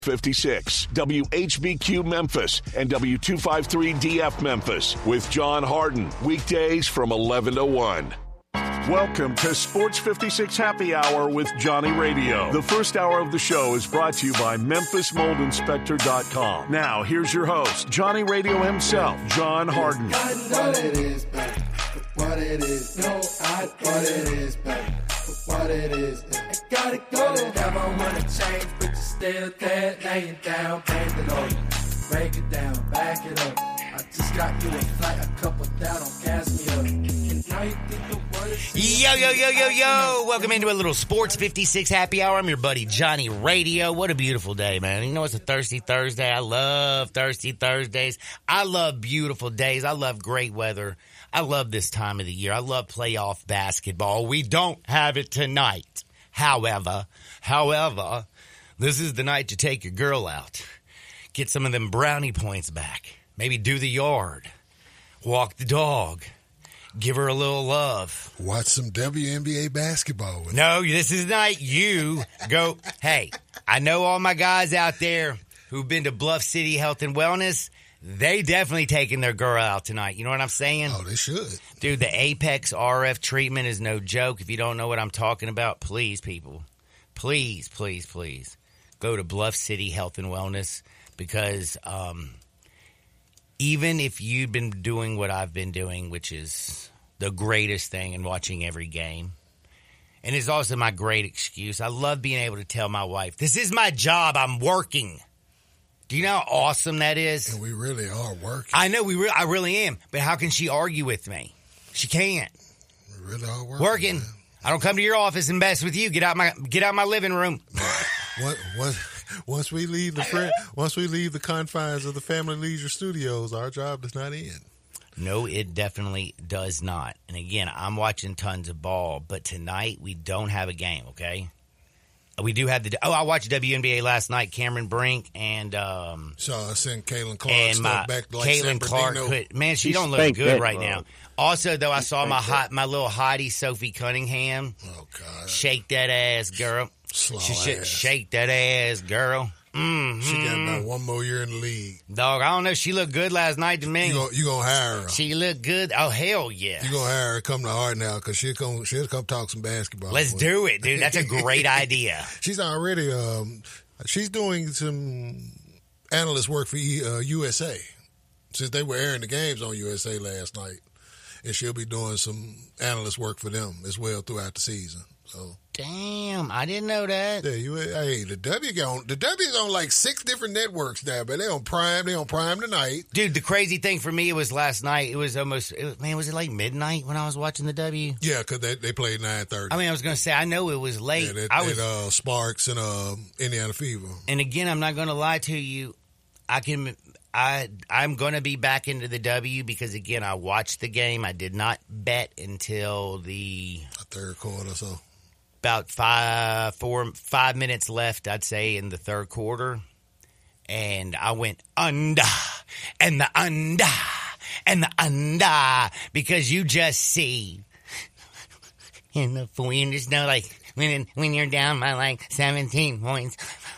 56, WHBQ Memphis, and W253DF Memphis with John Harden. Weekdays from 11 to 1. Welcome to Sports 56 Happy Hour with Johnny Radio. The first hour of the show is brought to you by MemphisMoldInspector.com. Now, here's your host, Johnny Radio himself, John Harden. What it is, baby. What it is. No, what it is, baby. What it is. I gotta go. Never wanna change, but you're still there, laying down, bend it over. Break it down, back it up. I just got you a flight, a couple down, don't gas me up. And now you think the word is... Yo. Welcome into a little Sports 56 Happy Hour. I'm your buddy, Johnny Radio. What a beautiful day, man. You know, it's a Thirsty Thursday. I love Thirsty Thursdays. I love beautiful days. I love great weather. I love this time of the year. I love playoff basketball. We don't have it tonight. However, this is the night to take your girl out. Get some of them brownie points back. Maybe do the yard. Walk the dog. Give her a little love. Watch some WNBA basketball. No, this is the night you go. Hey, I know all my guys out there who've been to Bluff City Health and Wellness. They definitely taking their girl out tonight. You know what I'm saying? Oh, they should. Dude, the Apex RF treatment is no joke. If you don't know what I'm talking about, please, people. Please go to Bluff City Health and Wellness because even if you've been doing what I've been doing, which is the greatest thing and watching every game, and it's also my great excuse. I love being able to tell my wife, this is my job. I'm working. Do you know how awesome that is? And we really are working. I know I really am. But how can she argue with me? She can't. We really are working. Man. I don't come to your office and mess with you. Get out my living room. Once we leave the confines of the Family Leisure Studios, our job does not end. No, it definitely does not. And again, I'm watching tons of ball, but tonight we don't have a game. Okay. We do have I watched WNBA last night. Cameron Brink and so I sent Caitlin Clark and back to like Caitlin Clark. Man, she don't look good right now. Also, though, I saw my little hottie Sophie Cunningham. Oh God! Shake that ass, girl. Shake that ass, girl. Mm-hmm. She got about one more year in the league. Dog, I don't know. She looked good last night to me. You gonna hire her? She looked good. Oh hell yeah! You gonna hire her? Come to Hard now because she'll come talk some basketball. Let's do it, dude. That's a great idea. She's already she's doing some analyst work for USA since they were airing the games on USA last night, and she'll be doing some analyst work for them as well throughout the season. So. Damn, I didn't know that. Yeah, the W's on like 6 different networks now, but they on Prime tonight. Dude, the crazy thing for me, it was last night. It was was it like midnight when I was watching the W? Yeah, because they played 9:30. I mean, I was going to say, I know it was late. Yeah, I was Sparks and Indiana Fever. And again, I'm not going to lie to you. I'm going to be back into the W because, again, I watched the game. I did not bet until the third quarter or so. About 5 minutes left, I'd say, in the third quarter. And I went under and the under and the under because you just see in the you just know, like, when you're down by like 17 points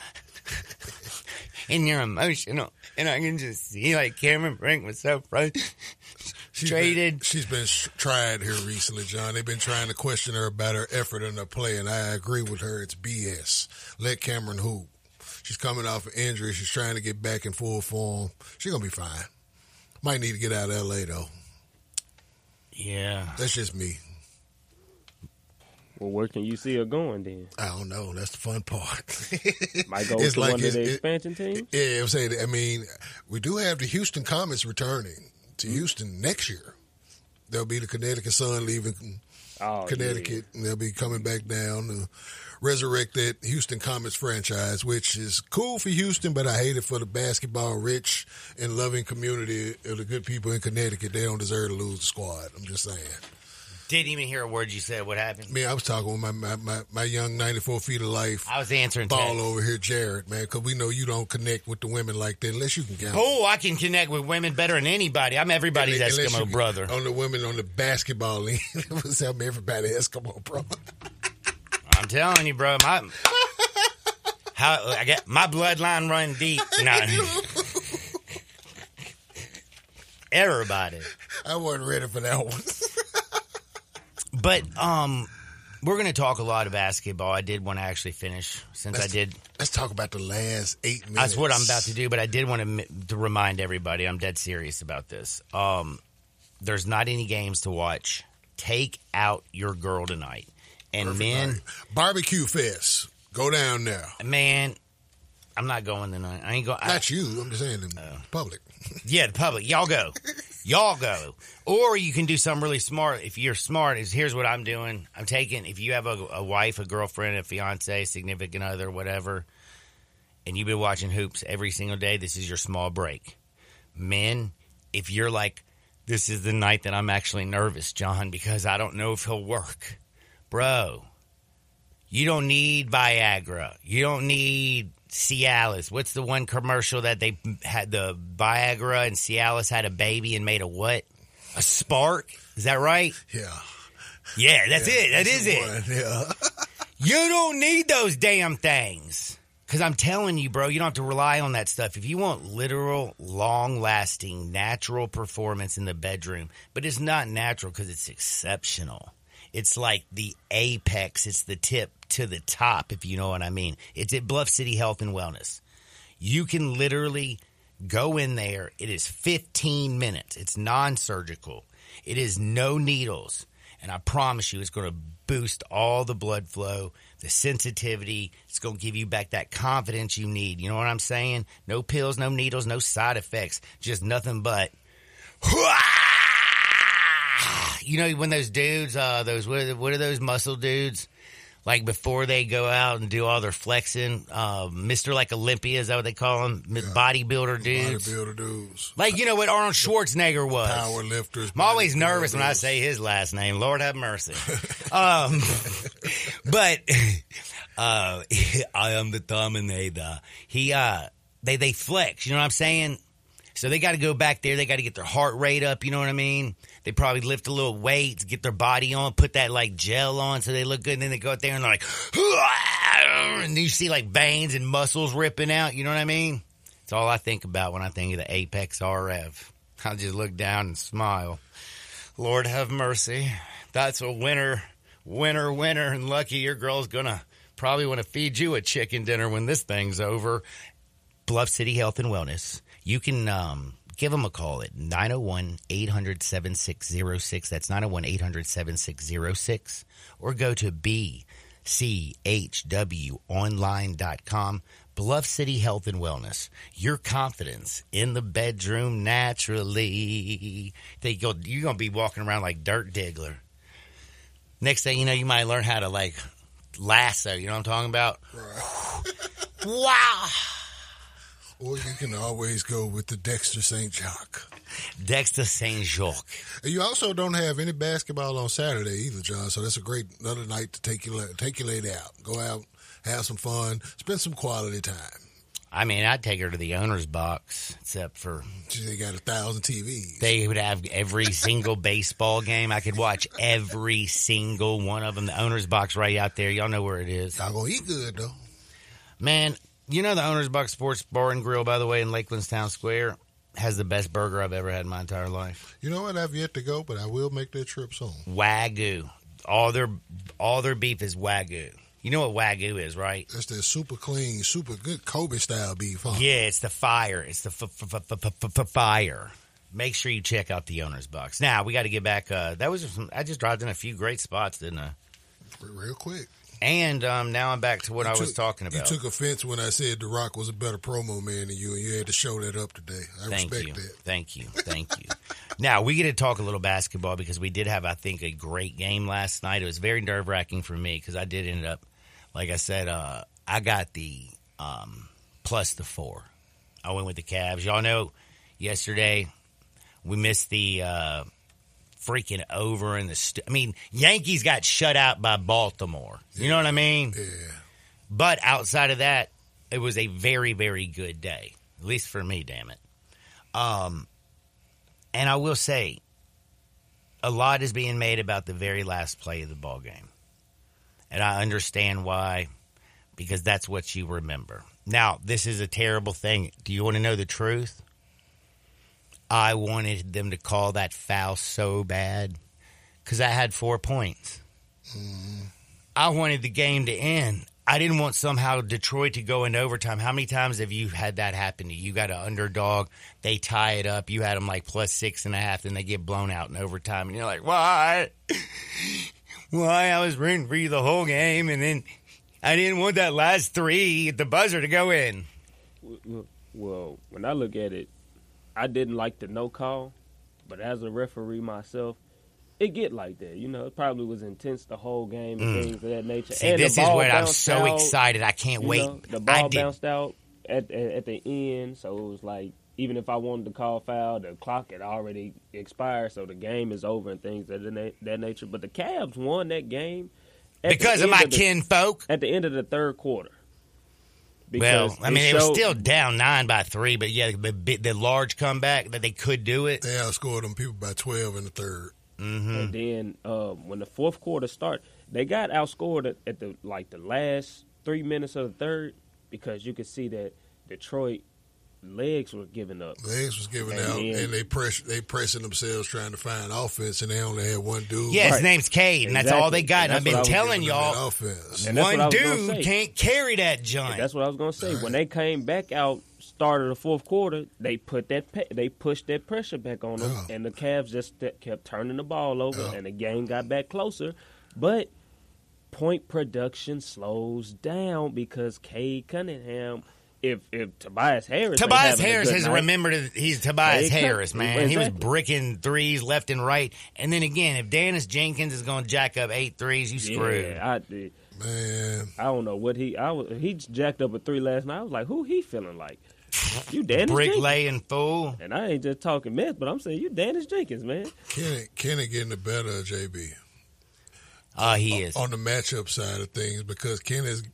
and you're emotional. And I can just see, like, Cameron Brink was so frustrated. She's been tried here recently, John. They've been trying to question her about her effort and her play, and I agree with her. It's BS. Let Cameron hoop. She's coming off an injury. She's trying to get back in full form. She's going to be fine. Might need to get out of L.A., though. Yeah. That's just me. Well, where can you see her going then? I don't know. That's the fun part. Might go to one of the expansion teams? Yeah, I'm saying, I mean, we do have the Houston Comets returning to Houston next year. There'll be the Connecticut Sun leaving Connecticut, and they'll be coming back down to resurrect that Houston Comets franchise, which is cool for Houston, but I hate it for the basketball-rich and loving community of the good people in Connecticut. They don't deserve to lose the squad. I'm just saying. Didn't even hear a word you said. What happened? Man, I was talking with my young 94 feet of life. I was answering ball text. Over here, Jared, man, because we know you don't connect with the women like that unless you can count. Oh, I can connect with women better than anybody. I'm everybody's Eskimo brother. On the women on the basketball league, I'm everybody's Eskimo brother. I'm telling you, bro. I got my bloodline run deep. No. Everybody. I wasn't ready for that one. But we're going to talk a lot of basketball. I did want to actually finish Let's talk about the last 8 minutes. That's what I'm about to do, but I did want to remind everybody I'm dead serious about this. There's not any games to watch. Take out your girl tonight. And Perfect men. night. Barbecue Fest. Go down there. Man, I'm not going tonight. I ain't going. Not you. I'm just saying the public. Yeah, the public. Y'all go. Y'all go. Or you can do something really smart. If you're smart, here's what I'm doing. I'm taking, if you have a wife, a girlfriend, a fiance, significant other, whatever, and you've been watching hoops every single day, this is your small break. Men, if you're like, this is the night that I'm actually nervous, John, because I don't know if he'll work. Bro, you don't need Viagra. You don't need Cialis. What's the one commercial that they had, the Viagra and Cialis had a baby and made a what? A spark? Is that right? Yeah. Yeah, that's it. That is it. Yeah. You don't need those damn things. Because I'm telling you, bro, you don't have to rely on that stuff. If you want literal, long-lasting, natural performance in the bedroom, but it's not natural because it's exceptional. It's like the apex. It's the tip to the top, if you know what I mean. It's at Bluff City Health and Wellness. You can literally go in there. It is 15 minutes. It's non-surgical. It is no needles. And I promise you it's going to boost all the blood flow, the sensitivity. It's going to give you back that confidence you need. You know what I'm saying? No pills, no needles, no side effects. Just nothing but... You know, when those dudes, what are those muscle dudes? Like before they go out and do all their flexing, Mr. like Olympia, is that what they call them? Yeah. Bodybuilder dudes. Bodybuilder dudes. Like, you know what Arnold Schwarzenegger was. Power lifters. I'm always nervous when I say his last name. Lord have mercy. But I am the Terminator. They flex, you know what I'm saying? So they got to go back there. They got to get their heart rate up. You know what I mean? They probably lift a little weight, get their body on, put that like gel on so they look good. And then they go out there and they're like, and you see like veins and muscles ripping out. You know what I mean? It's all I think about when I think of the Apex RF. I just look down and smile. Lord have mercy. That's a winner. And lucky your girl's going to probably want to feed you a chicken dinner when this thing's over. Bluff City Health and Wellness. You can give them a call at 901-800-7606. That's 901-800-7606. Or go to bchwonline.com. Bluff City Health and Wellness. Your confidence in the bedroom naturally. You're going to be walking around like Dirk Diggler. Next thing you know, you might learn how to like lasso. You know what I'm talking about? Right. Wow. Or you can always go with the Dexter St. Jacques. Dexter St. Jacques. You also don't have any basketball on Saturday either, John. So that's a great another night to take your lady out. Go out, have some fun, spend some quality time. I mean, I'd take her to the owner's box, except for... They got 1,000 TVs. They would have every single baseball game. I could watch every single one of them. The owner's box right out there. Y'all know where it is. Y'all gonna eat good, though. Man... You know the Owner's Box Sports Bar and Grill, by the way, in Lakeland's Town Square, has the best burger I've ever had in my entire life. You know what? I've yet to go, but I will make that trip soon. Wagyu. All their beef is Wagyu. You know what Wagyu is, right? That's the super clean, super good Kobe-style beef, huh? Yeah, it's the fire. It's the fire. Make sure you check out the Owner's Box. Now, we got to get back. I just dropped in a few great spots, didn't I? Real quick. And now I'm back to what I was talking about. You took offense when I said The Rock was a better promo man than you, and you had to show that up today. I respect that. Thank you. Now, we get to talk a little basketball because we did have, I think, a great game last night. It was very nerve-wracking for me because I did end up, like I said, I got the plus the 4. I went with the Cavs. Y'all know yesterday we missed the freaking over in the Yankees got shut out by Baltimore. You know what I mean? Yeah. But outside of that, it was a very, very good day. At least for me, damn it. And I will say, a lot is being made about the very last play of the ball game. And I understand why. because that's what you remember. Now, this is a terrible thing. Do you want to know the truth? I wanted them to call that foul so bad because I had 4 points. I wanted the game to end. I didn't want somehow Detroit to go into overtime. How many times have you had that happen to you? You got an underdog, they tie it up, you had them like plus 6.5, and they get blown out in overtime, and you're like, why? Why? I was rooting for you the whole game, and then I didn't want that last 3 at the buzzer to go in. Well, when I look at it, I didn't like the no call, but as a referee myself, it get like that. You know, it probably was intense the whole game and things of that nature. See, and this is what I'm so excited. I can't wait. Know, the ball bounced out at the end, so it was like, even if I wanted to call foul, the clock had already expired, so the game is over and things of that nature. But the Cavs won that game because of my kinfolk at the end of the third quarter. Well, I mean, it was still down 9 by 3, but yeah, the large comeback that they could do it. They outscored them people by 12 in the third. Mm-hmm. And then when the fourth quarter started, they got outscored at the last 3 minutes of the third because you could see that Detroit legs were giving up. Legs was giving out, and they pressing themselves trying to find offense, and they only had one dude. Yeah, his name's Cade, and that's all they got. And I've been telling y'all, one dude can't carry that joint. That's what I was going to say. Right. When they came back out, started the fourth quarter, they pushed that pressure back on them, and the Cavs just kept turning the ball over, and the game got back closer. But point production slows down because Cade Cunningham. If Tobias Harris has remembered he's Tobias Harris, man. Exactly. He was bricking threes left and right. And then again, if Dennis Jenkins is going to jack up 8 threes, you screwed. Yeah, man. I don't know what he jacked up a 3 last night. I was like, who he feeling like? You Dennis bricklaying Jenkins. Fool. And I ain't just talking mess, but I'm saying you Dennis Jenkins, man. Kenny getting the better of JB. He is. On the matchup side of things, because Kenny's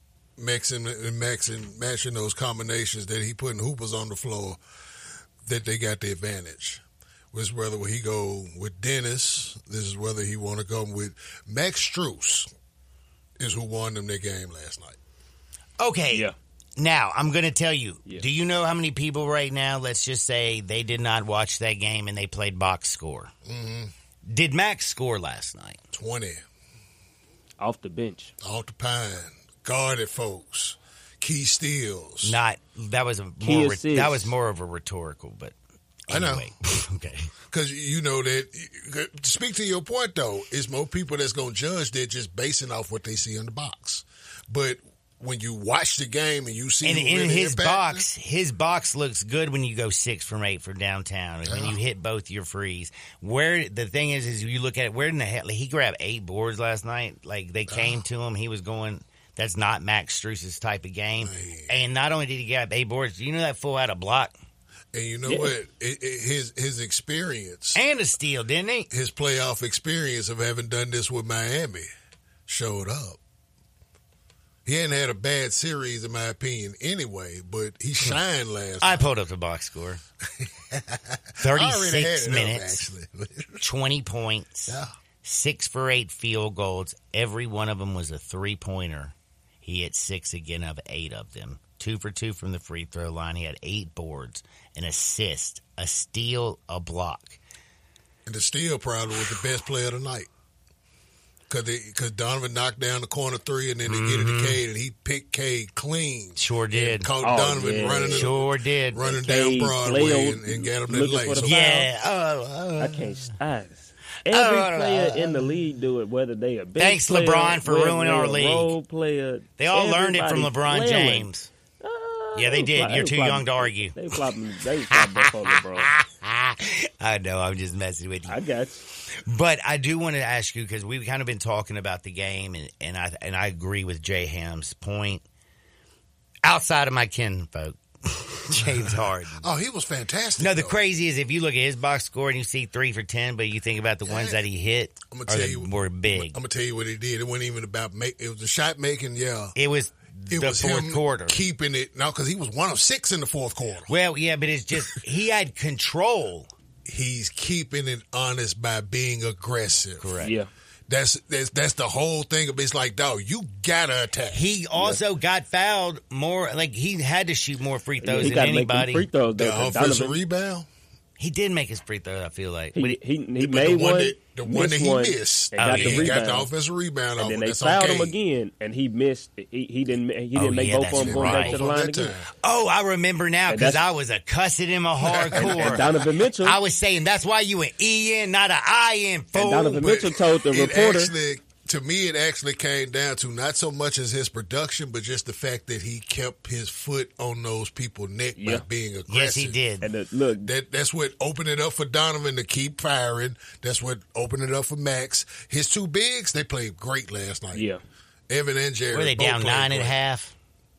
matching those combinations that he putting hoopers on the floor, that they got the advantage. Was whether he go with Dennis, this is whether he want to go with Max Strus, is who won them their game last night. Okay. Yeah. Now, I'm going to tell you, do you know how many people right now, let's just say they did not watch that game and they played box score? Mm-hmm. Did Max score last night? 20. Off the bench. Off the pine. Guarded folks. Key steals. That was more of a rhetorical, but anyway. I know. Okay. Because you know that, to speak to your point though, it's more people that's going to judge that just basing off what they see in the box. But when you watch the game and you see in his box looks good when you go 6 from 8 for downtown. When you hit both your frees. Where the thing is you look at it, where in the hell he grabbed 8 boards last night? Like they came to him, he was going. That's not Max Strus' type of game. Man. And not only did he grab 8 boards, you know that fool had a block. And you know what? His experience and a steal, didn't he? His playoff experience of having done this with Miami showed up. He hadn't had a bad series, in my opinion, anyway, but he shined last night. I pulled up the box score. 36 minutes, 20 points, 6 for 8 field goals. Every one of them was a 3-pointer. He hit 6 again of 8 of them. 2 for 2 from the free throw line. He had 8 boards, an assist, a steal, a block. And the steal probably was the best player of the night. Because Donovan knocked down the corner 3, and then they get it to Cade, and he picked Cade clean. Sure did. And caught Donovan running down Broadway and got him that late. Yeah. I can't. Every player in the league do it, whether they a bench Thanks, player, LeBron, for ruining our league. Role player. They all learned it from LeBron James. Yeah, they did. You're too young to argue. They flopped before LeBron. I know. I'm just messing with you. I got you. But I do want to ask you, because we've kind of been talking about the game, and I agree with Jay Ham's point. Outside of my kinfolk, James Harden. Oh, he was fantastic. No, the crazy is if you look at his box score and you see 3 for 10, but you think about the ones that he hit, were big. I'm gonna tell you what he did. It wasn't even about it was the shot making. Yeah, it was the fourth quarter, keeping it. No, because he was 1 of 6 in the fourth quarter. Well, yeah, but it's just he had control. He's keeping it honest by being aggressive. Correct. Yeah. That's the whole thing. It's like, dog, you gotta attack. He also got fouled more. Like, he had to shoot more free throws he than got to anybody. make them free throws. The offensive rebound. He did make his free throw, I feel like. He made one. The one that he missed. He got the offensive rebound. And then they fouled him again, and he missed. He didn't make both of them going back to the line again. Oh, I remember now, because I was cussing him a hardcore. And Donovan Mitchell. I was saying, that's why you an EN, not an IN, fool. And Donovan Mitchell told the reporter. To me, it actually came down to not so much as his production, but just the fact that he kept his foot on those people's neck by being aggressive. Yes, he did. And look, that's what opened it up for Donovan to keep firing. That's what opened it up for Max. His two bigs, they played great last night. Yeah. Evan and Jared. Were they down 9.5?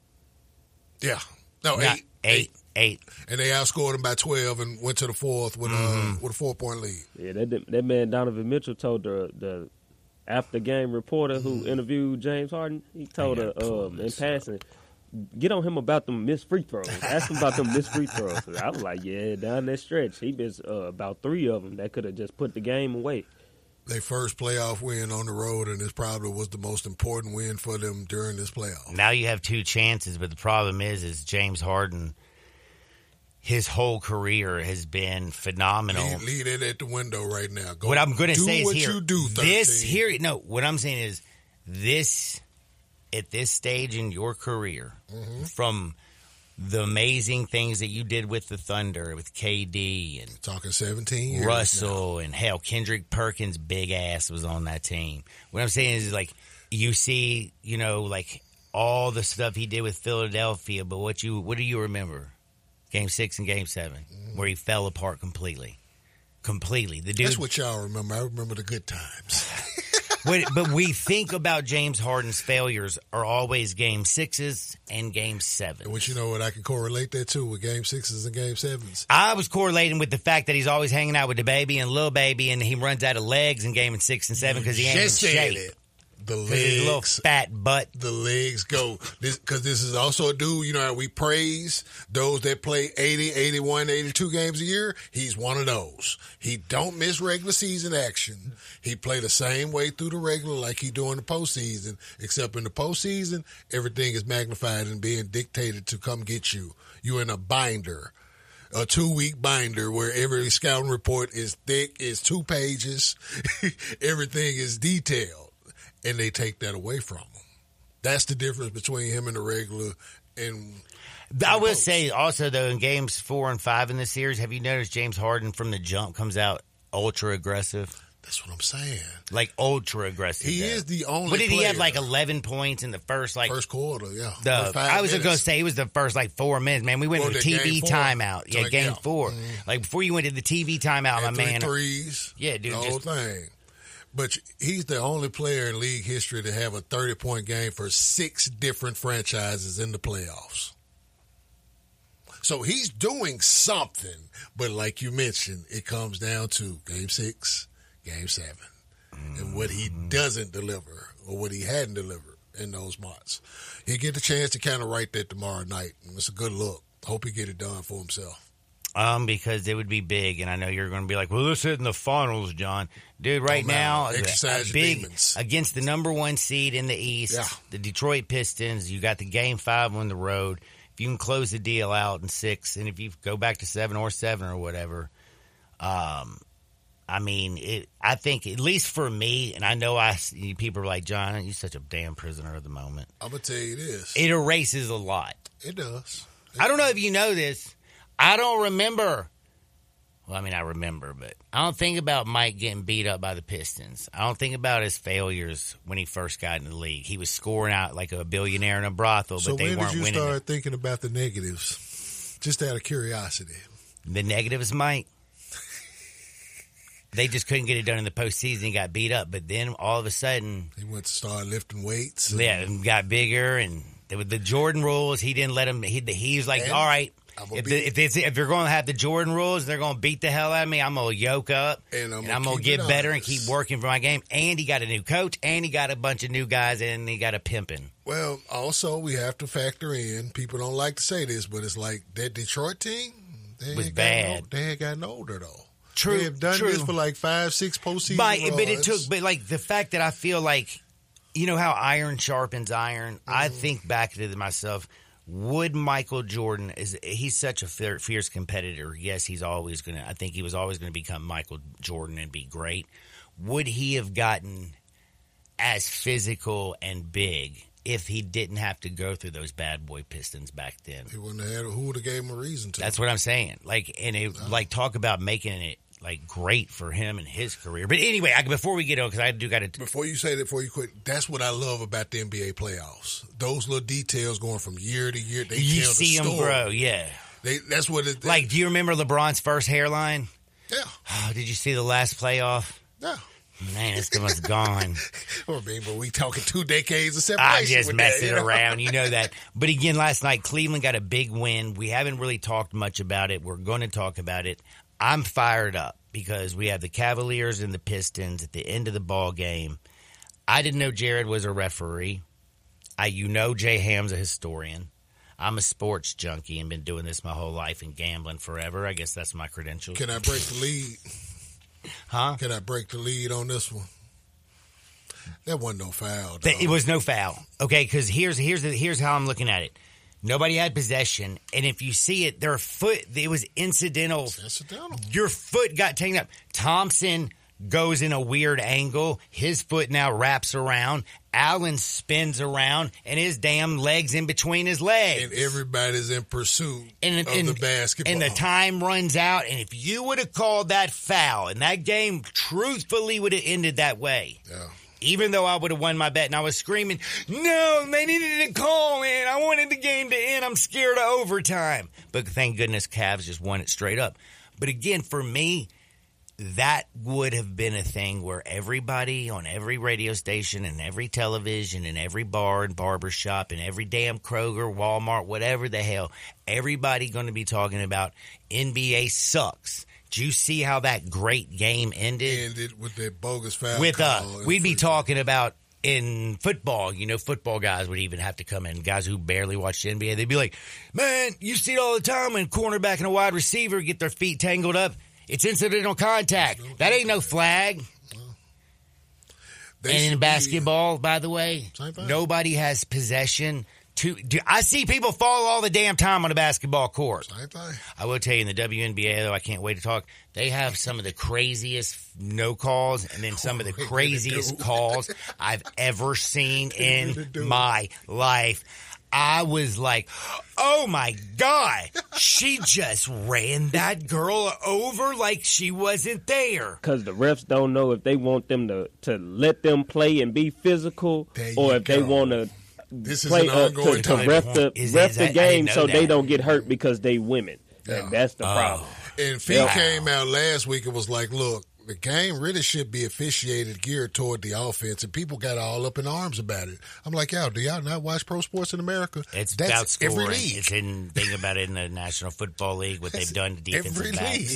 Yeah. No, 8. And they outscored them by 12 and went to the fourth with a 4-point lead. Yeah, that man Donovan Mitchell told the after-game reporter who interviewed James Harden, he told her in passing, get on him about them missed free throws. Ask him about them missed free throws. So I was like, yeah, down that stretch, he missed about 3 of them that could have just put the game away. Their first playoff win on the road, and this probably was the most important win for them during this playoff. Now you have 2 chances, but the problem is James Harden, his whole career has been phenomenal. Leave it at the window right now. What I'm going to say is here. Do what you do, what I'm saying is this, at this stage in your career, from the amazing things that you did with the Thunder, with KD and talking 17 years Russell now. And hell, Kendrick Perkins' big ass was on that team. What I'm saying is, like, you see, like all the stuff he did with Philadelphia, but what do you remember? Game 6 and Game 7, where he fell apart completely. The dude. That's what y'all remember. I remember the good times. But we think about James Harden's failures are always Game 6s and Game 7s. Which, you know what, I can correlate that too with Game 6s and Game 7s. I was correlating with the fact that he's always hanging out with the baby and Lil Baby, and he runs out of legs in Game 6 and 7 because he ain't in shape. The legs, his little fat butt. The legs go. Because this is also a dude, you know how we praise those that play 80, 81, 82 games a year? He's one of those. He don't miss regular season action. He play the same way through the regular like he do in the postseason, except in the postseason, everything is magnified and being dictated to come get you. You're in a binder. A 2-week binder where every scouting report is thick, is 2 pages. Everything is detailed. And they take that away from him. That's the difference between him and the regular. And I will say also, though, in Games 4 and 5 in this series, have you noticed James Harden from the jump comes out ultra aggressive? That's what I'm saying. Like ultra aggressive. He is the only. What did player. He have like 11 points in the first quarter? Yeah. I was going to say it was the first 4 minutes. Man, we went to the TV timeout. Yeah, Game 4. Mm-hmm. Like before you went to the TV timeout, my man. Threes. Yeah, dude. The whole thing. But he's the only player in league history to have a 30-point game for 6 different franchises in the playoffs. So he's doing something. But like you mentioned, it comes down to Game 6, Game 7, and what he doesn't deliver or what he hadn't delivered in those months. He'll get the chance to kind of write that tomorrow night. It's a good look. Hope he get it done for himself. Because it would be big, and I know you're going to be like, well, let's hit in the finals, John. Dude, right now, exercise big demons. Against the number 1 seed in the East, the Detroit Pistons. You got the Game 5 on the road. If you can close the deal out in 6, and if you go back to 7 or whatever, I think, at least for me, and I know people are like, John, you're such a damn prisoner of the moment. I'm going to tell you this. It erases a lot. It does. I don't know if you know this. I don't remember. Well, I mean, I remember, but I don't think about Mike getting beat up by the Pistons. I don't think about his failures when he first got in the league. He was scoring out like a billionaire in a brothel, but they weren't winning. So when did you start thinking about the negatives? Just out of curiosity. The negatives, Mike? They just couldn't get it done in the postseason. He got beat up, but then all of a sudden, he went to start lifting weights. Yeah, and got bigger, and with the Jordan rules, he didn't let him. He was like, all right. If you're going to have the Jordan rules, they're going to beat the hell out of me. I'm going to yoke up, and I'm going to get better and keep working for my game. And he got a new coach, and he got a bunch of new guys, and he got a pimping. Well, also, we have to factor in, people don't like to say this, but it's like that Detroit team, was bad. They had gotten older, though. True. They have done this for like 5-6 postseason runs. But like the fact that I feel like, you know how iron sharpens iron. Mm-hmm. I think back to myself. Would Michael Jordan he's such a fierce competitor? Yes, he's always gonna. I think he was always going to become Michael Jordan and be great. Would he have gotten as physical and big if he didn't have to go through those bad boy Pistons back then? He wouldn't have had. Who would have gave him a reason to? That's what I'm saying. Talk about making it like great for him and his career. But anyway, before we get on, because I do got to. Before you say that, before you quit, that's what I love about the NBA playoffs. Those little details going from year to year. You see them grow, yeah. That's what it. Like, do you remember LeBron's first hairline? Yeah. Oh, did you see the last playoff? Yeah. Man, it's almost gone. But we talking 2 decades of separation. I'm just messing around. You know that. But again, last night, Cleveland got a big win. We haven't really talked much about it. We're going to talk about it. I'm fired up because we have the Cavaliers and the Pistons at the end of the ball game. I didn't know Jared was a referee. Jay Ham's a historian. I'm a sports junkie and been doing this my whole life and gambling forever. I guess that's my credentials. Can I break the lead? Huh? Can I break the lead on this one? That wasn't no foul. It was no foul. Okay, because here's how I'm looking at it. Nobody had possession, and if you see it, their foot, it was incidental. Your foot got taken up. Thompson goes in a weird angle. His foot now wraps around. Allen spins around, and his damn leg's in between his legs. And everybody's in pursuit of the basketball. And the time runs out, and if you would have called that foul, and that game truthfully would have ended that way. Yeah. Even though I would have won my bet, and I was screaming, no, they needed to call, man. I wanted the game to end. I'm scared of overtime. But thank goodness Cavs just won it straight up. But again, for me, that would have been a thing where everybody on every radio station and every television and every bar and barber shop and every damn Kroger, Walmart, whatever the hell, everybody going to be talking about NBA sucks. Did you see how that great game ended? Ended with that bogus foul with we'd be talking about in football. You know, football guys would even have to come in. Guys who barely watch the NBA, they'd be like, man, you see it all the time when cornerback and a wide receiver get their feet tangled up. It's incidental contact. That ain't no flag. And in basketball, by the way, nobody has possession. I see people fall all the damn time on a basketball court. I will tell you, in the WNBA, though, I can't wait to talk, they have some of the craziest no calls and then some of the craziest calls I've ever seen in my life. I was like, oh, my God, she just ran that girl over like she wasn't there. Because the refs don't know if they want them to let them play and be physical or if they want to play to ref the game so they don't get hurt because they women. Yeah. And that's the problem. And Fee came out last week and was like, look, the game really should be officiated geared toward the offense, and people got all up in arms about it. I'm like, do y'all not watch pro sports in America? That's about scoring. Every league. It's think about it in the National Football League, what they've done to defensive backs.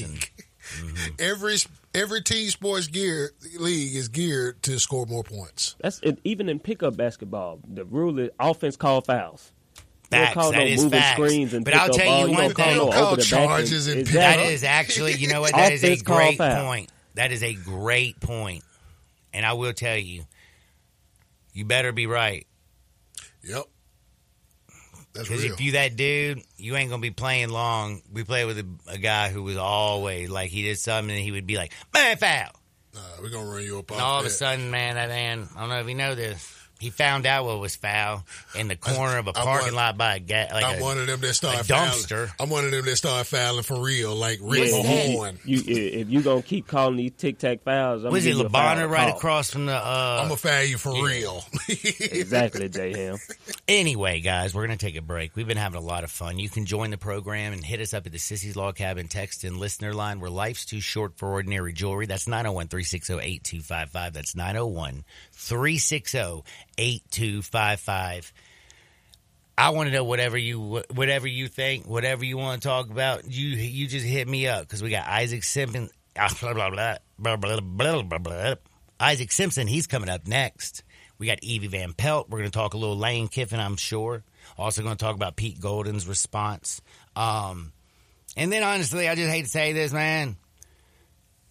Every team sports league is geared to score more points. That's it. Even in pickup basketball, the rule is offense call fouls. Facts. That is facts. But I'll tell you one thing. Don't call charges and that is actually, you know what? That is a great point. That is a great point. And I will tell you, you better be right. Yep. That's real. Because if you that dude, you ain't going to be playing long. We played with a guy who was always like, he did something and he would be like, man, foul. We're going to run you up off and all of a sudden, man, I don't know if you know this. He found out what was foul in the corner of a parking lot by I'm one of them that started dumpster. I'm one of them that started fouling for real, like Rick Mahorn. If you gonna keep calling these tic-tac fouls, was it LeBron right across from the? I'm gonna foul you for real. Exactly, J-Ham. Anyway, guys, we're gonna take a break. We've been having a lot of fun. You can join the program and hit us up at the Sissy's Log Cabin text and listener line. Where life's too short for ordinary jewelry. That's 901-360-8255. That's 901-360-8255. I want to know whatever you think, whatever you want to talk about. You just hit me up because we got Isaac Simpson. Isaac Simpson, he's coming up next. We got Evie Van Pelt. We're going to talk a little Lane Kiffin, I'm sure. Also going to talk about Pete Golden's response. And then honestly, I just hate to say this, man.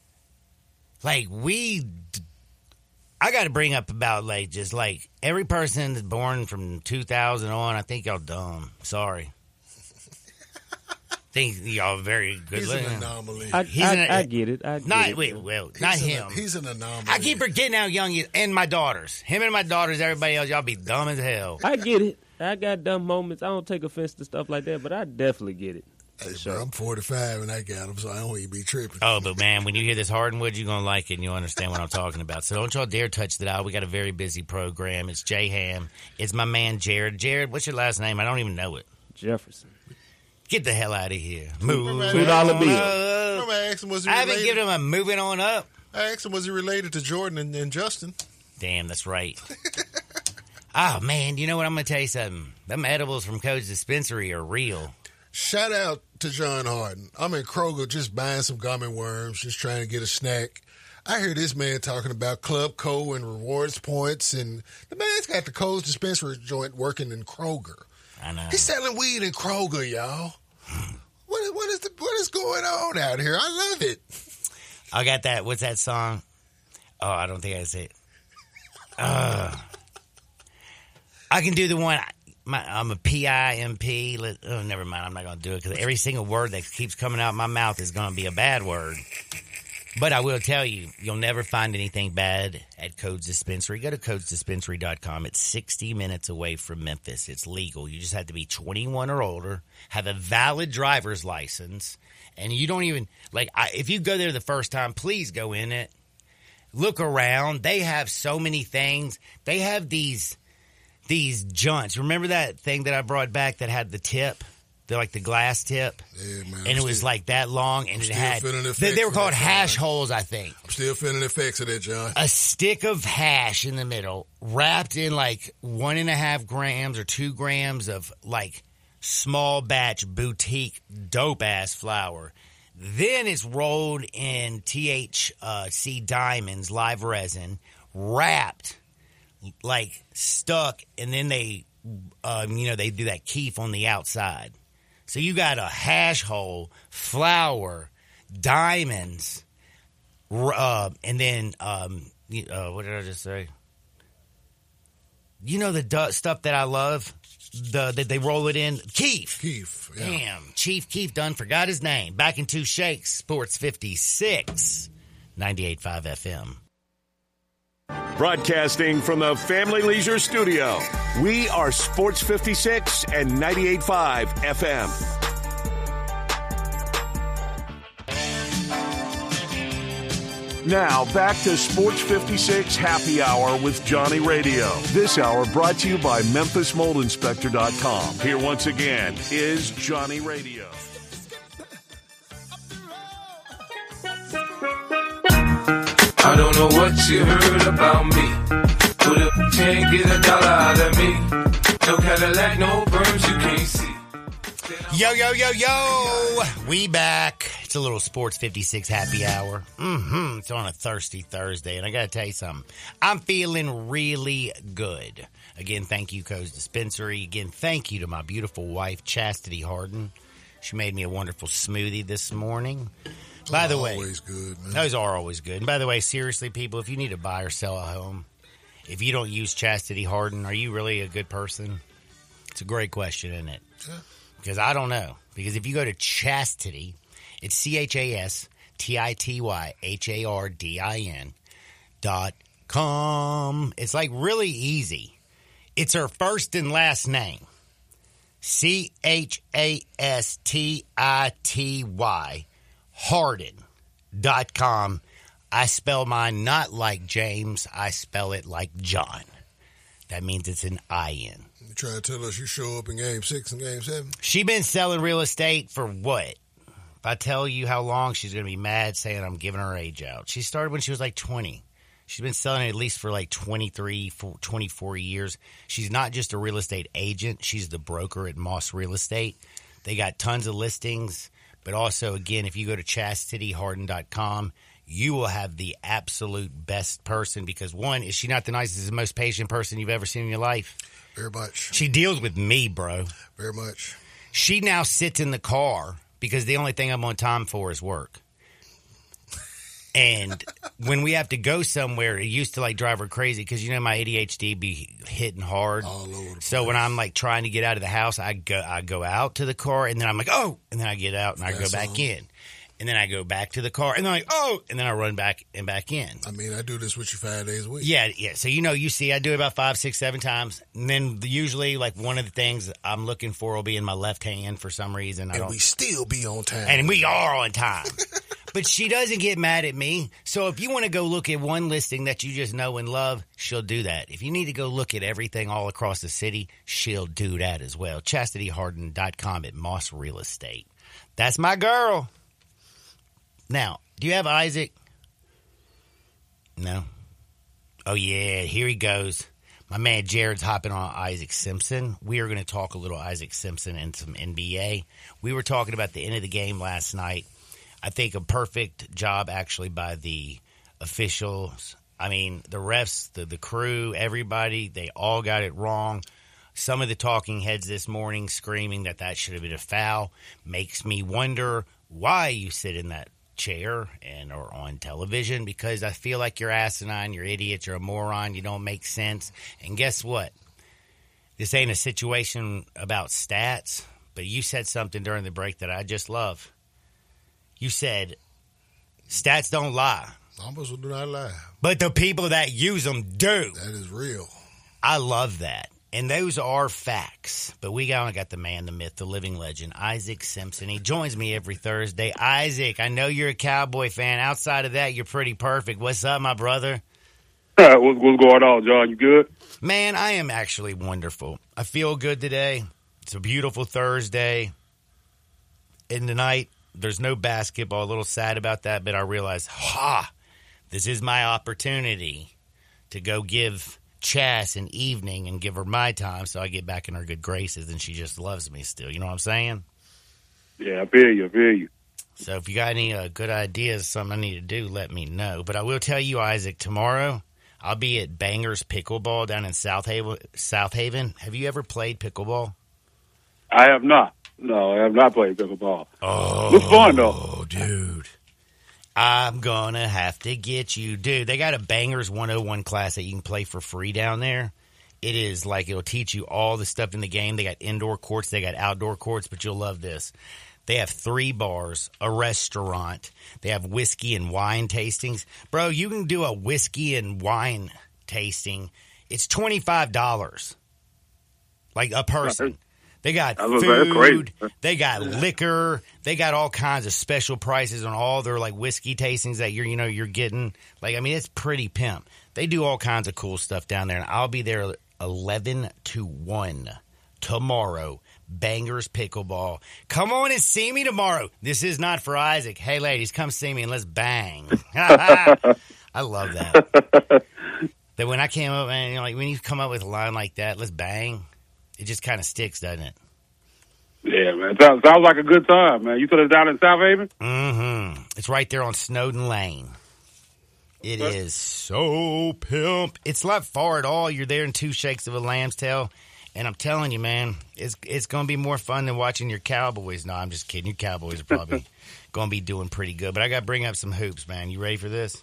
Like, I got to bring up about, like, just, like, every person that's born from 2000 on, I think y'all dumb. Sorry. I think y'all very good He's looking. an anomaly. I get it. Not him. He's an anomaly. I keep forgetting how young he is. And my daughters. Him and my daughters, everybody else, y'all be dumb as hell. I get it. I got dumb moments. I don't take offense to stuff like that, but I definitely get it. Hey, bro, I'm 45 and I got him, so I don't even be tripping. Oh, but man, when you hear this Hardenwood, you're going to like it and you'll understand what I'm talking about. So don't y'all dare touch the dial. We got a very busy program. It's J-Ham. It's my man, Jared. Jared, what's your last name? I don't even know it. Jefferson. Get the hell out of here. Move $2 bill. Remember I asked him, was he I related? haven't given him a moving on up. I asked him, was he related to Jordan and Justin? Damn, that's right. Oh, man, you know what? I'm going to tell you something. Them edibles from Coach Dispensary are real. Shout out to John Harden. I'm in Kroger just buying some gummy worms, just trying to get a snack. I hear this man talking about Club Co. and rewards points, and the man's got the Coach Dispensary joint working in Kroger. I know. He's selling weed in Kroger, y'all. What is going on out here? I love it. I got that. What's that song? Oh, I don't think I say it. I can do the one. I'm a PIMP. Oh, never mind. I'm not going to do it because every single word that keeps coming out of my mouth is going to be a bad word. But I will tell you, you'll never find anything bad at Codes Dispensary. Go to codesdispensary.com. It's 60 minutes away from Memphis. It's legal. You just have to be 21 or older, have a valid driver's license, and you don't even, like, if you go there the first time, please go in it. Look around. They have so many things. They have these junts. Remember that thing that I brought back that had the tip? Like the glass tip, yeah, man, and it was like that long, and it had they were called hash holes, I think. I'm still feeling the effects of that, John. A stick of hash in the middle, wrapped in like 1.5 grams or 2 grams of like small batch boutique dope ass flour. Then it's rolled in THC diamonds, live resin, wrapped, like stuck, and then they do that keef on the outside. So you got a hash hole, flour, diamonds, and then what did I just say? You know the stuff that I love, that they roll it in, keef. Keef, yeah. Damn, Chief Keef done forgot his name. Back in 2 shakes, Sports 56, 98.5 FM. Broadcasting from the Family Leisure Studio, we are Sports 56 and 98.5 FM. Now, back to Sports 56 Happy Hour with Johnny Radio. This hour brought to you by MemphisMoldInspector.com. Here once again is Johnny Radio. I don't know what you heard about me, but if you can't get $1 out of me, no Cadillac, no berms you can't see. Yo, we back. It's a little Sports 56 Happy Hour. It's on a thirsty Thursday, and I got to tell you something. I'm feeling really good. Again, thank you, Co's Dispensary. Again, thank you to my beautiful wife, Chastity Harden. She made me a wonderful smoothie this morning. By the way, always good, man. Those are always good. And by the way, seriously, people, if you need to buy or sell a home, if you don't use Chastity Harden, are you really a good person? It's a great question, isn't it? Yeah. Because I don't know. Because if you go to Chastity, it's CHASTITYHARDIN.com. It's like really easy. It's her first and last name. CHASTITY Harden.com. I spell mine not like James. I spell it like John. That means it's an I-N. You trying to tell us you show up in Game 6 and Game 7? She been selling real estate for what? If I tell you how long, she's going to be mad saying I'm giving her age out. She started when she was like 20. She's been selling at least for like 23, 24 years. She's not just a real estate agent. She's the broker at Moss Real Estate. They got tons of listings. But also, again, if you go to ChastityHarden.com, you will have the absolute best person because, one, is she not the nicest and most patient person you've ever seen in your life? Very much. She deals with me, bro. Very much. She now sits in the car because the only thing I'm on time for is work. And when we have to go somewhere, it used to like drive her crazy because, you know, my ADHD be hitting hard. All over the place. So when I'm like trying to get out of the house, I go out to the car and then I'm like, oh, and then I get out and I go back in. And then I go back to the car and then I'm like, oh, and then I run back in. I mean, I do this with you 5 days a week. Yeah. So, you know, you see, I do it about 5, 6, 7 times. And then usually like one of the things I'm looking for will be in my left hand for some reason. We still be on time. And we are on time. But she doesn't get mad at me. So if you want to go look at one listing that you just know and love, she'll do that. If you need to go look at everything all across the city, she'll do that as well. ChastityHarden.com at Moss Real Estate. That's my girl. Now, do you have Isaac? No? Oh, yeah. Here he goes. My man Jared's hopping on Isaac Simpson. We are going to talk a little Isaac Simpson and some NBA. We were talking about the end of the game last night. I think a perfect job, actually, by the officials. I mean, the refs, the crew, everybody, they all got it wrong. Some of the talking heads this morning screaming that should have been a foul makes me wonder why you sit in that chair or on television, because I feel like you're asinine, you're idiots, you're a moron, you don't make sense. And guess what? This ain't a situation about stats, but you said something during the break that I just love. You said, stats don't lie. Numbers do not lie. But the people that use them do. That is real. I love that. And those are facts. But we got the man, the myth, the living legend, Isaac Simpson. He joins me every Thursday. Isaac, I know you're a Cowboy fan. Outside of that, you're pretty perfect. What's up, my brother? What's going on, John? You good? Man, I am actually wonderful. I feel good today. It's a beautiful Thursday. And tonight, there's no basketball. A little sad about that, but I realized, this is my opportunity to go give Chas an evening and give her my time so I get back in her good graces, and she just loves me still. You know what I'm saying? Yeah, I feel you. So if you got any good ideas, something I need to do, let me know. But I will tell you, Isaac, tomorrow I'll be at Bangers Pickleball down in South Haven. Have you ever played pickleball? I have not. No, I have not played pickleball. Oh, it's fun, though. Oh, dude. I'm going to have to get you. Dude, they got a Bangers 101 class that you can play for free down there. It is like it'll teach you all the stuff in the game. They got indoor courts. They got outdoor courts, but you'll love this. They have 3 bars, a restaurant. They have whiskey and wine tastings. Bro, you can do a whiskey and wine tasting. It's $25, like a person. They got food, they got liquor, they got all kinds of special prices on all their like whiskey tastings that you're getting. Like, I mean, it's pretty pimp. They do all kinds of cool stuff down there, and I'll be there 11 to 1 tomorrow. Bangers Pickleball. Come on and see me tomorrow. This is not for Isaac. Hey, ladies, come see me and let's bang. I love that. That when I came up, man, like when you come up with a line like that, let's bang. It just kind of sticks, doesn't it? Yeah, man. Sounds like a good time, man. You said it's down in South Haven? Mm-hmm. It's right there on Snowden Lane. It is so pimp. It's not far at all. You're there in 2 shakes of a lamb's tail. And I'm telling you, man, it's going to be more fun than watching your Cowboys. No, I'm just kidding. Your Cowboys are probably going to be doing pretty good. But I got to bring up some hoops, man. You ready for this?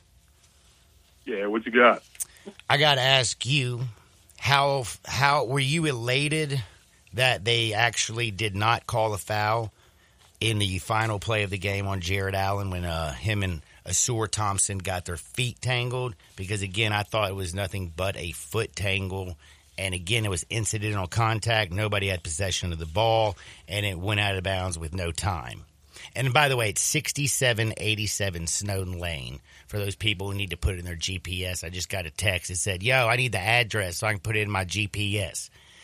Yeah, what you got? I got to ask you, how were you elated that they actually did not call a foul in the final play of the game on Jared Allen when him and Asur Thompson got their feet tangled? Because, again, I thought it was nothing but a foot tangle. And, again, it was incidental contact. Nobody had possession of the ball, and it went out of bounds with no time. And, by the way, it's 6787 Snowden Lane. For those people who need to put it in their GPS, I just got a text. It said, yo, I need the address so I can put it in my GPS.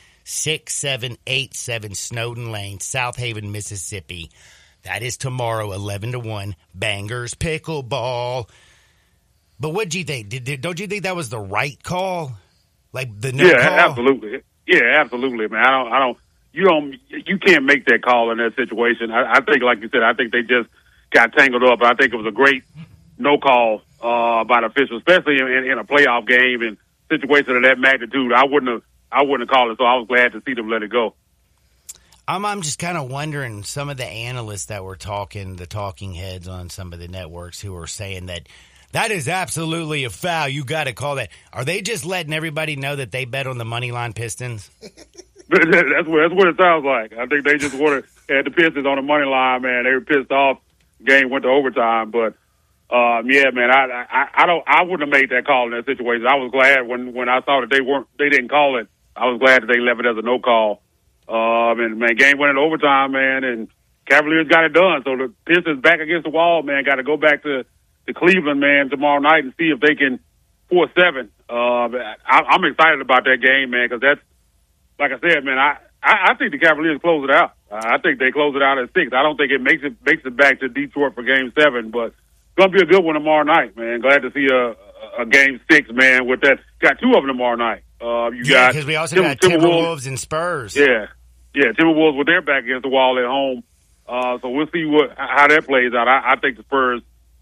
6787 Snowden Lane, South Haven, Mississippi. That is tomorrow, 11 to 1. Bangers Pickleball. But what do you think? Don't you think that was the right call? Like the no call? Absolutely. Yeah, absolutely, man. You can't make that call in that situation. I think, like you said, I think they just got tangled up. I think it was a great no call by the official, especially in a playoff game and situation of that magnitude. I wouldn't have called it, so I was glad to see them let it go. I'm just kind of wondering, some of the analysts that were talking, the talking heads on some of the networks who were saying that That is absolutely a foul. You got to call that. Are they just letting everybody know that they bet on the money line Pistons? That's what it sounds like. I think they just had the Pistons on the money line, man. They were pissed off. Game went to overtime, but yeah, man, I wouldn't have made that call in that situation. I was glad when I saw that they didn't call it. I was glad that they left it as a no call. And man, game went into overtime, man, and Cavaliers got it done. So the Pistons back against the wall, man. Got to go back to Cleveland, man, tomorrow night and see if they can force 7. I'm excited about that game, man, because that's, like I said, man, I think the Cavaliers close it out. I think they close it out at 6. I don't think it makes it back to Detroit for Game 7, but it's going to be a good one tomorrow night, man. Glad to see a Game 6, man, with that. Got 2 of them tomorrow night. Because we also got Timberwolves and Spurs. Yeah, Timberwolves with their back against the wall at home. So we'll see how that plays out. I think the Spurs,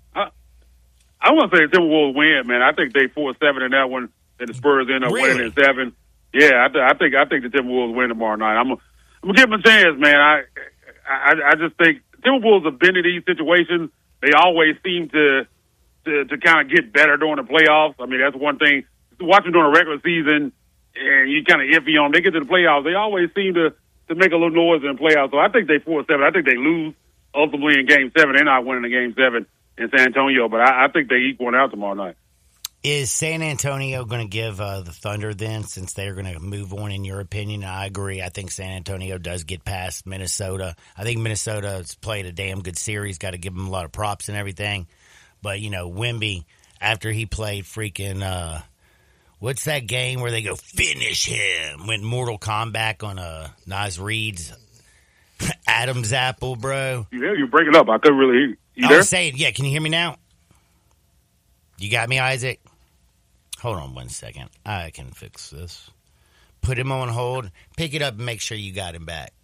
I want to say the Timberwolves win, man. I think they force 7 in that one, and the Spurs end up winning in 7. Yeah, I think the Timberwolves win tomorrow night. I'm gonna give them a chance, man. I just think Timberwolves have been in these situations. They always seem to kind of get better during the playoffs. I mean, that's one thing. Watch them during a regular season, and you kind of iffy on them. They get to the playoffs, they always seem to make a little noise in the playoffs. So I think they force 7. I think they lose ultimately in Game 7. They're not winning in Game 7 in San Antonio, but I think they eke one out tomorrow night. Is San Antonio going to give the Thunder then, since they're going to move on, in your opinion? I agree. I think San Antonio does get past Minnesota. I think Minnesota's played a damn good series. Got to give them a lot of props and everything. But, Wemby, after he played freaking what's that game where they go finish him? Went Mortal Kombat on Naz Reid's Adam's apple, bro. Yeah, you're breaking up. I couldn't really hear you. You there? I was saying, yeah, can you hear me now? You got me, Isaac? Hold on 1 second. I can fix this. Put him on hold. Pick it up and make sure you got him back.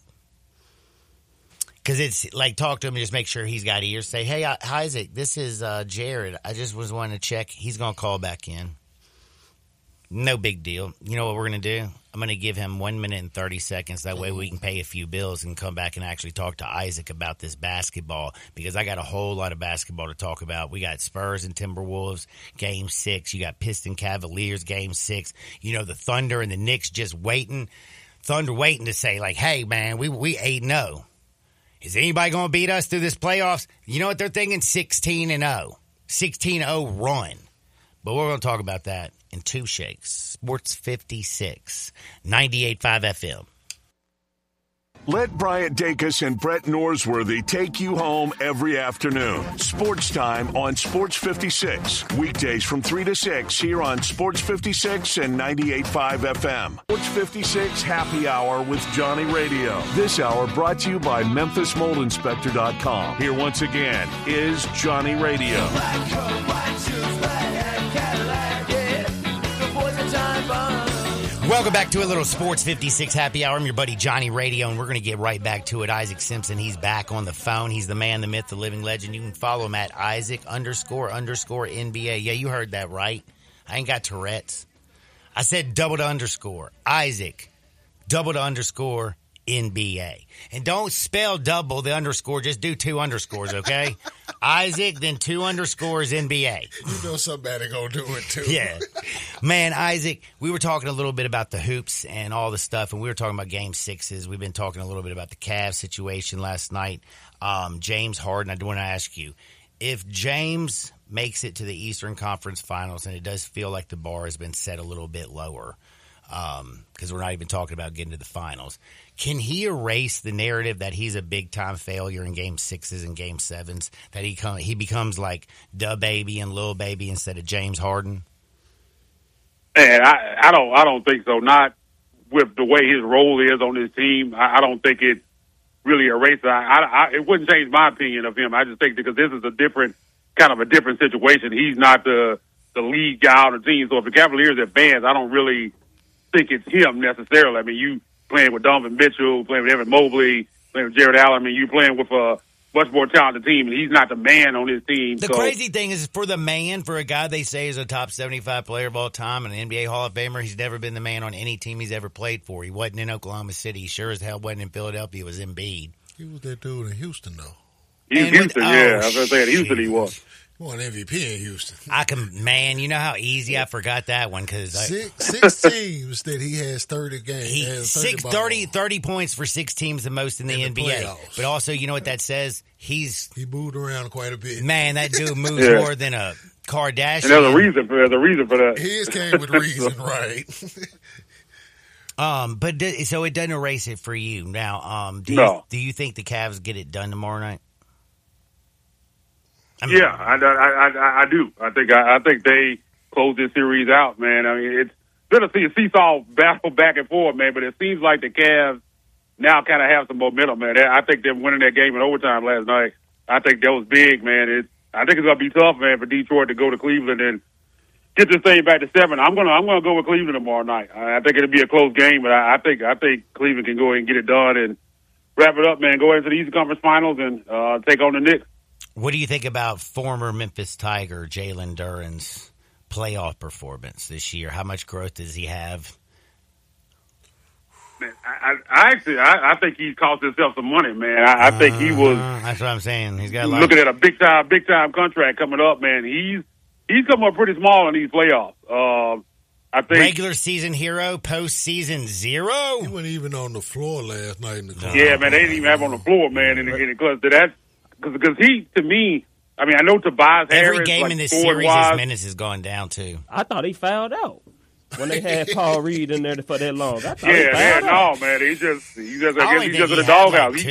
Because it's like, talk to him and just make sure he's got ears. Say, hey, Isaac, this is Jared. I just was wanting to check. He's going to call back in. No big deal. You know what we're going to do? I'm going to give him 1 minute and 30 seconds. That way we can pay a few bills and come back and actually talk to Isaac about this basketball, because I got a whole lot of basketball to talk about. We got Spurs and Timberwolves, Game 6. You got Piston Cavaliers, Game 6. The Thunder and the Knicks just waiting. Thunder waiting to say, like, hey, man, we 8-0. Is anybody going to beat us through this playoffs? You know what they're thinking? 16-0. 16-0 run. But we're going to talk about that in 2 shakes. Sports 56, 98.5 FM. Let Bryant Dacus and Brett Norsworthy take you home every afternoon. Sports Time on Sports 56. Weekdays from 3 to 6 here on Sports 56 and 98.5 FM. Sports 56 Happy Hour with Johnny Radio. This hour brought to you by MemphisMoldInspector.com. Here once again is Johnny Radio. Welcome back to a little Sports 56 Happy Hour. I'm your buddy Johnny Radio, and we're going to get right back to it. Isaac Simpson, he's back on the phone. He's the man, the myth, the living legend. You can follow him at Isaac__NBA. Yeah, you heard that right. I ain't got Tourette's. I said double to underscore. Isaac, double to underscore NBA. And don't spell double the underscore. Just do 2 underscores, okay? Isaac, then 2 underscores NBA. Somebody gonna do it too. Yeah. Man, Isaac, we were talking a little bit about the hoops and all the stuff, and we were talking about Game 6s. We've been talking a little bit about the Cavs situation last night. James Harden, I want to ask you, if James makes it to the Eastern Conference Finals, and it does feel like the bar has been set a little bit lower, because we're not even talking about getting to the finals, can he erase the narrative that he's a big-time failure in Game 6s and Game 7s, that he becomes like Da Baby and Lil Baby instead of James Harden? And I don't think so. Not with the way his role is on this team. I don't think it really erases. It wouldn't change my opinion of him. I just think because this is a different situation. He's not the lead guy on the team. So if the Cavaliers advance, I don't really think it's him necessarily. I mean, you playing with Donovan Mitchell, playing with Evan Mobley, playing with Jared Allen. I mean, you playing with a much more talented team, and he's not the man on his team. The crazy thing is, for a guy they say is a top 75 player of all time and an NBA Hall of Famer, he's never been the man on any team he's ever played for. He wasn't in Oklahoma City. He sure as hell wasn't in Philadelphia. It was Embiid. He was that dude in Houston, though. He was Houston, yeah. I was going to say in Houston he was. Won MVP in Houston. Man, you know how easy I forgot that one because six teams that he has 30 games. 30 points for 6 teams, the most in the NBA. Playoffs. But also, you know what that says? He moved around quite a bit. Man, that dude moves more than a Kardashian. And there's a reason for that. His came with reason, right? But so it doesn't erase it for you. Now, do you think the Cavs get it done tomorrow night? I do. I think they close this series out, man. I mean, it's been a seesaw battle back and forth, man. But it seems like the Cavs now kind of have some momentum, man. I think them winning that game in overtime last night. I think that was big, man. I think it's gonna be tough, man, for Detroit to go to Cleveland and get this thing back to 7. I'm gonna go with Cleveland tomorrow night. I think it'll be a close game, but I think Cleveland can go ahead and get it done and wrap it up, man. Go into the Eastern Conference Finals and take on the Knicks. What do you think about former Memphis Tiger Jalen Duren's playoff performance this year? How much growth does he have? Man, I think he cost himself some money, man. I think he was. That's what I'm saying. He's got looking at a big time contract coming up, man. He's come up pretty small in these playoffs. I think regular season hero, postseason zero. He wasn't even on the floor last night in the club. Yeah, man, they didn't even have him on the floor, man, in the clutch. Because he, to me, I mean, I know Tobias Harris. Every game in this series, his minutes has gone down too. I thought he fouled out when they had Paul Reed in there for that long. I thought man, he's just in the doghouse.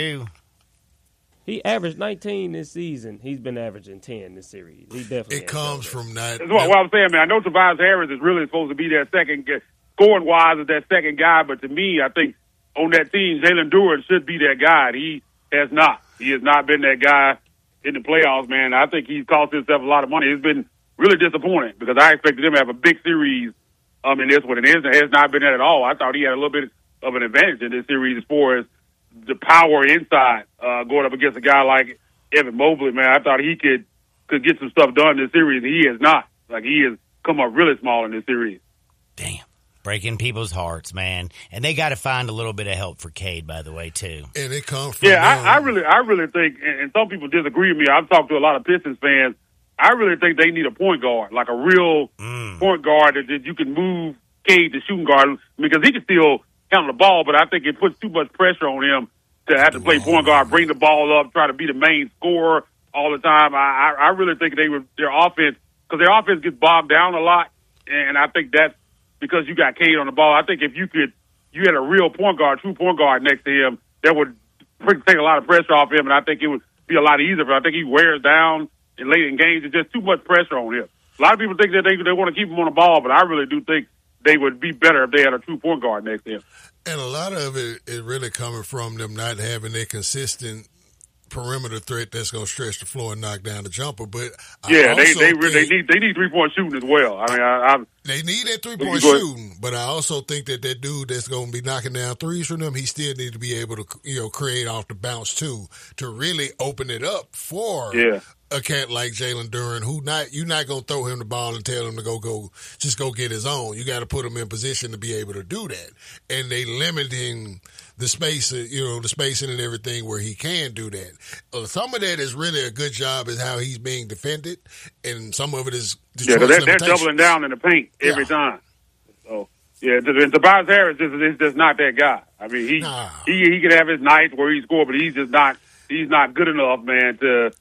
He averaged 19 this season. He's been averaging 10 this series. He definitely. It comes from that. That's what I'm saying, man. I know Tobias Harris is really supposed to be that second, scoring wise, is that second guy. But to me, I think on that team, Jalen Duren should be that guy. He has not. He has not been that guy in the playoffs, man. I think he's cost himself a lot of money. It's been really disappointing because I expected him to have a big series in this one. It has not been that at all. I thought he had a little bit of an advantage in this series as far as the power inside going up against a guy like Evan Mobley, man. I thought he could get some stuff done in this series. He has not. Like, he has come up really small in this series. Damn. Breaking people's hearts, man. And they got to find a little bit of help for Cade, by the way, too. And it comes from I really think, and some people disagree with me. I've talked to a lot of Pistons fans. I really think they need a point guard, like a real point guard that you can move Cade to shooting guard because he can still handle the ball, but I think it puts too much pressure on him to have to play point guard, bring the ball up, try to be the main scorer all the time. I really think their offense, because their offense gets bogged down a lot, and I think that's because you got Cade on the ball. I think if you had a real point guard, true point guard next to him, that would take a lot of pressure off him, and I think it would be a lot easier. But I think he wears down in late in games. It's just too much pressure on him. A lot of people think that they want to keep him on the ball, but I really do think they would be better if they had a true point guard next to him. And a lot of it is really coming from them not having a consistent perimeter threat that's going to stretch the floor and knock down the jumper. But they need 3-point shooting as well. I mean, they need that 3-point shooting, but I also think that dude that's going to be knocking down threes from them, he still needs to be able to create off the bounce too to really open it up for a cat like Jalen Duren, who you're not going to throw him the ball and tell him to go get his own. You got to put him in position to be able to do that. And they limiting the space, the spacing and everything where he can do that. Some of that is really a good job is how he's being defended, and some of it is they're doubling down in the paint every time. So and Tobias Harris is just not that guy. I mean, he can have his nights where he scores, but he's not good enough, man, to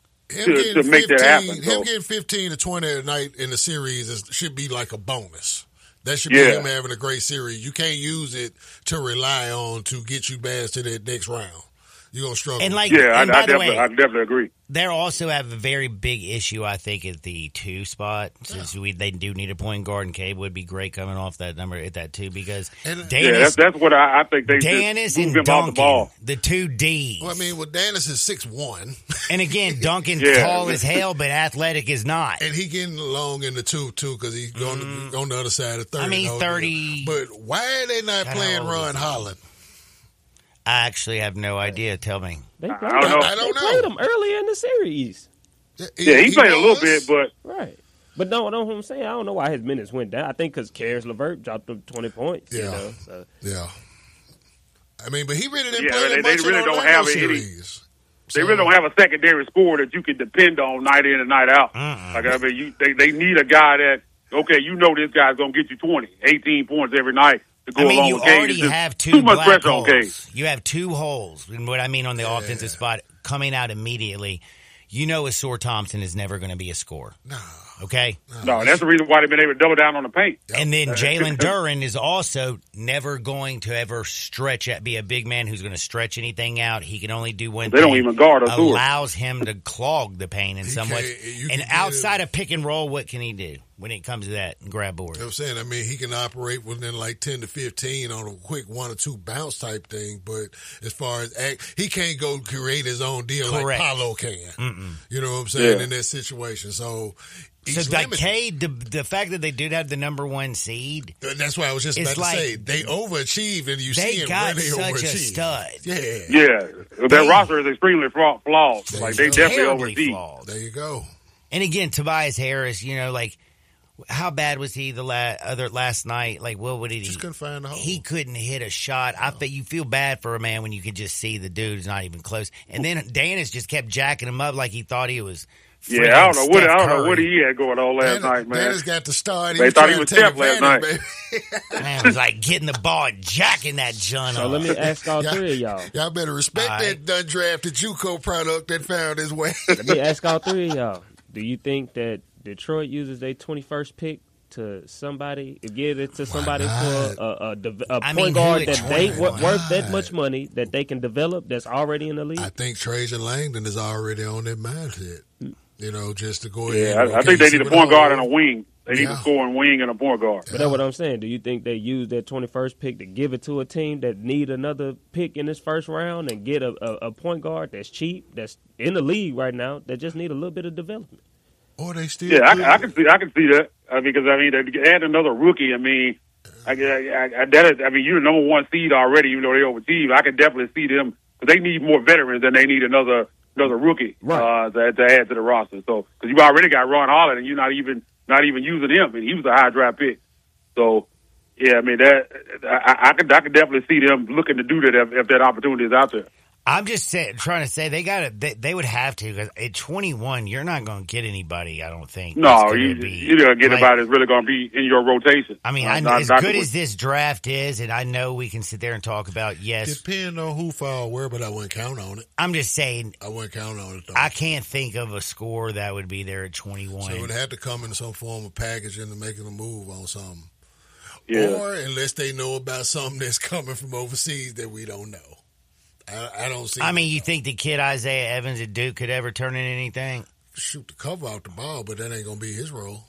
make that happen. Him getting 15 to 20 a night in the series should be like a bonus. That should be him having a great series. You can't use it to rely on to get you past to that next round. You're going to struggle. And I definitely agree. They also have a very big issue, I think, at the 2 spot. Since they do need a point guard, and Cade would be great coming off that number at that 2 because that's what I think they Danis just and Duncan, the ball. The 2 Ds. Well, Danis is 6'1". And again, Duncan's tall as hell, but athletic is not. And he getting along in the 2 too because he's going on the other side of 30. I mean, 30. But why are they not playing Ron Holland? I actually have no idea. Tell me. They played him earlier in the series. He played a little bit, but right. But no, what I'm saying, I don't know why his minutes went down. I think because Karis LeVert dropped him 20 points. Yeah. I mean, but he really didn't play that much they really in don't have series. They really don't have a secondary scorer that you can depend on night in and night out. Like, I mean, they need a guy that, okay, you know this guy's going to get you 20, 18 points every night to go along with Cade. You already have too much pressure holes. on Cade. You have two holes. And what I mean on the offensive spot, coming out immediately, you know Asur Thompson is never going to be a scorer. No. Okay? No, that's the reason why they've been able to double down on the paint. And then Jalen Duren is also never going to ever be a big man who's going to stretch anything out. He can only do one thing. They don't even guard Asur. Allows him to clog the paint in some way. And outside of pick and roll, what can he do when it comes to that and grab boards? You know what I'm saying? I mean, he can operate within like 10 to 15 on a quick 1 or 2 bounce type thing, but as far as he can't go create his own deal like Paolo can. You know what I'm saying? In that situation. So like Cade, the fact that they did have the number 1 seed. That's why I was just about to say. They overachieved, and you see it got when they such overachieved. A stud. Yeah. Their roster is extremely flawed. Like, they definitely overachieved. There you go. And again, Tobias Harris, you know, like, how bad was he last night? Like, what would he just couldn't find the hole. He couldn't hit a shot. I bet you feel bad for a man when you could just see the dude's not even close. And then Danis just kept jacking him up like he thought he was. Yeah, I don't know what he had going on last night, man. Danis got the start. They thought he was Steph last night. Man, it was like getting the ball and jacking that John So let me ask all three of y'all. Y'all better respect that undrafted JUCO product that found his way. Let me ask all three of y'all. Do you think that Detroit uses their 21st pick to somebody, give it to somebody for a point guard that they worth that much money that they can develop that's already in the league? I think Trajan Langdon is already on that mindset. You know, just to go ahead. Yeah, I think they need a point guard and a wing. They need a scoring wing and a point guard. But that's what I'm saying. Do you think they use that 21st pick to give it to a team that need another pick in this first round and get a point guard that's cheap, that's in the league right now, that just need a little bit of development? Or they still I can see that because to add another rookie. I mean, you're the number 1 seed already. Even though they overachieved, I can definitely see them because they need more veterans than they need another rookie to add to the roster. So because you've already got Ron Holland and you're not even using him, and he was a high draft pick. So yeah, I mean I could definitely see them looking to do that if that opportunity is out there. I'm just trying to say they would have to, because at 21 you're not going to get anybody. I don't think. No, you're going to get anybody that's really going to be in your rotation. I mean, as good as this draft is, and I know we can sit there and talk about depending on who fall where, but I wouldn't count on it. I'm just saying I wouldn't count on it though. I can't think of a score that would be there at 21. So it would have to come in some form of package into making a move on something. Yeah. Or unless they know about something that's coming from overseas that we don't know. I don't see. I mean, you think the kid Isaiah Evans at Duke could ever turn in anything? Shoot the cover out the ball, but that ain't going to be his role.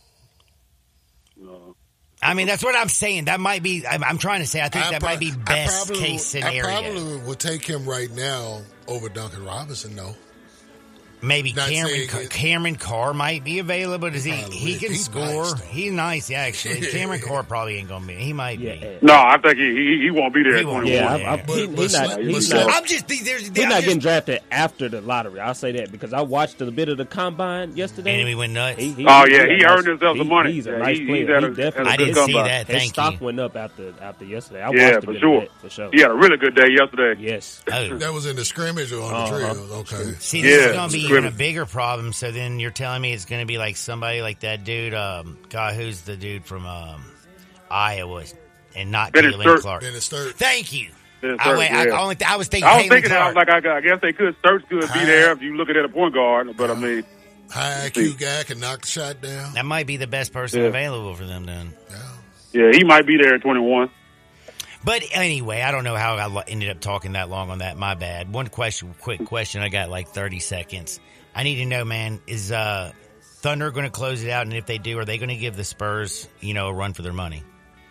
No. I mean, that's what I'm saying. That might be. I'm trying to say. I think that might be best case scenario. I probably would take him right now over Duncan Robinson, though. Maybe Cameron Carr might be available. Does he can score? Nice, he's nice, actually. Cameron Carr probably ain't gonna be. He might be. No, I think he won't be there. He's not getting drafted after the lottery. I'll say that because I watched a bit of the combine yesterday. And he went nuts. He earned himself some money. He's a nice player. I didn't see that. His Thank stock you. went up after yesterday. I watched for sure. For sure. He had a really good day yesterday. Yes. That was in the scrimmage or on the trails. Okay. See, this is gonna be even a bigger problem. So then you're telling me it's going to be like somebody like that dude, guy who's the dude from Iowa, and not Jalen Clark. Thank you. I was thinking. I guess they could. Sturts could be there if you looking at a point guard, but I mean, high IQ guy can knock the shot down. That might be the best person available for them then. Yeah, he might be there at 21. But anyway, I don't know how I ended up talking that long on that. My bad. Quick question. I got like 30 seconds. I need to know, man, is Thunder going to close it out? And if they do, are they going to give the Spurs, a run for their money?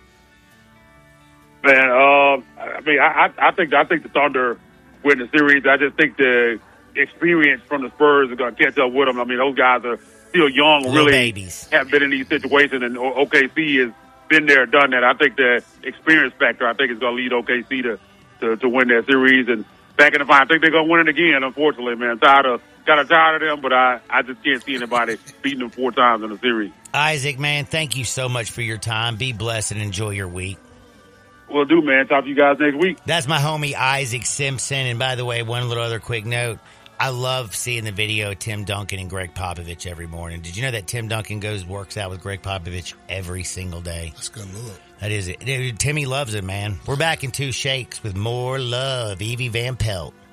Man, I think the Thunder win the series. I just think the experience from the Spurs is going to catch up with them. I mean, those guys are still young, little really babies. Haven't been in these situations, and OKC has been there, done that. I think the experience factor, is going to lead OKC to win that series. And back in the final, I think they're going to win it again, unfortunately, man. Kind of tired of them, but I just can't see anybody beating them 4 times in a series. Isaac, man, thank you so much for your time. Be blessed and enjoy your week. Will do, man. Talk to you guys next week. That's my homie Isaac Simpson. And by the way, one little other quick note. I love seeing the video of Tim Duncan and Greg Popovich every morning. Did you know that Tim Duncan works out with Greg Popovich every single day? That's good look. That is it. Dude, Timmy loves it, man. We're back in 2 shakes with more love. Evie Van Pelt.